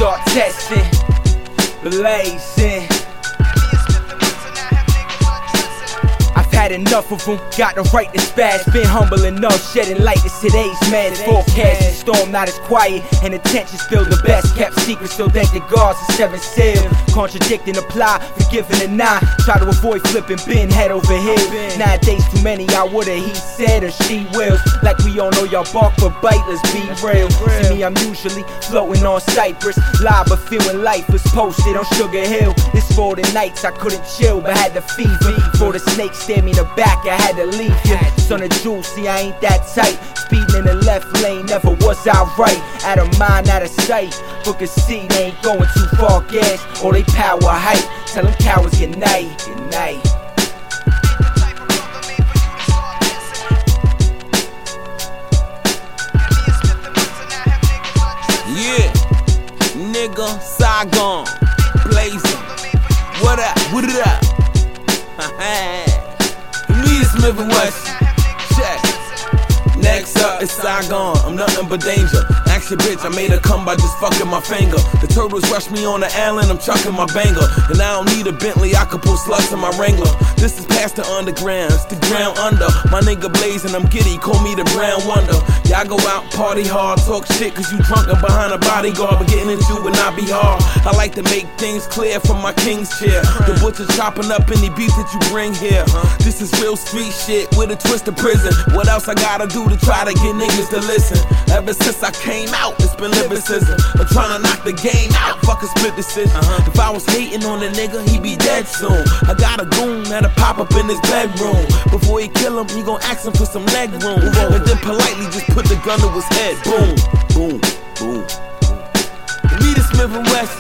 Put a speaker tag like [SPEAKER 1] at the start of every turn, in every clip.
[SPEAKER 1] start testing, blazing. Had enough of them, got the right to spaz. Been humble enough, shedding light to today's man. Forecast the storm not as quiet, and attention still the best kept secret. Still thank the gods for 7 seal. Contradicting apply, forgiving and not. Try to avoid flipping, been head over heels. Nowadays too many I woulda, he said, or she wills. Like we all know y'all bark for bite, let's be real. See me, I'm usually floating on Cyprus, live but feeling life was posted on Sugar Hill. This for the nights I couldn't chill, but had the fever. For the snake stared me in the back, I had to leave ya. Son of Jules, see I ain't that tight. Speeding in the left lane, never was I right. Out of mind, out of sight. Book a seat, they ain't going too far, gas. Or they power height. Tell them cowards good night, good night.
[SPEAKER 2] Yeah, nigga, Saigon, blazing. What up? What it up? Smith and West, check. Next up is Saigon, I'm nothing but danger. Action bitch, I made her come by just fucking my finger. The turtles rush me on the island, I'm chucking my banger. And I don't need a Bentley, I could pull slugs in my Wrangler. This is past the underground, it's the ground under. My nigga blazing, I'm giddy, call me the brown wonder. Y'all go out, party hard, talk shit cause you drunk and behind a bodyguard. But getting into it not be hard. I like to make things clear from my king's chair. The butcher chopping up any beef that you bring here. This is real street shit with a twist of prison. What else I gotta do to try to get niggas to listen? Ever since I came out, it's been lyricism. I'm trying to knock the game out, fuck a split decision. If I was hating on a nigga, he be dead soon. I got a goon that'll pop up in his bedroom. Before he kill him, he gon' ask him for some leg room. And then politely just put the gun to his head. Boom, boom, boom. Meet the Smith and West.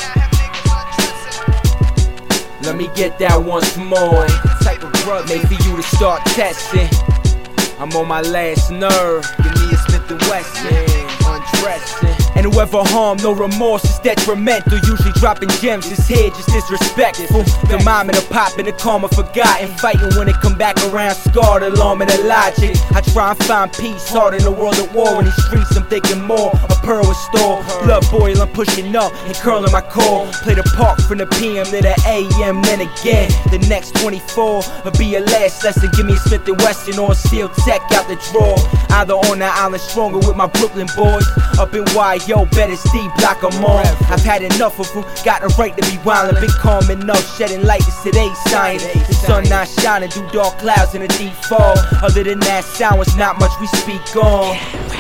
[SPEAKER 1] Let me get that once more. Type of drug made for you to start testing. I'm on my last nerve. Give me a Smith and West, yeah, undressing. And whoever harmed, no remorse is detrimental. Usually dropping gems, this here just disrespectful. The mom and the pop and the karma forgotten. Fighting when it come back around, scarred, alarm and the logic. I try and find peace, hard in the world of war. In these streets I'm thinking more, a pearl is store. Blood boiling, pushing up and curling my core. Play the park from the PM to the AM, then again. The next 24 will be your last lesson. Give me a Smith & Wesson or Steel Tech out the drawer. Either on the island stronger with my Brooklyn boys. Up in YO, better Steve block 'em all. I've had enough of them, got the right to be wildin'. Been calm enough, shedding light is today's science. The sun not shining, through dark clouds in a deep fall. Other than that sound, it's not much we speak on.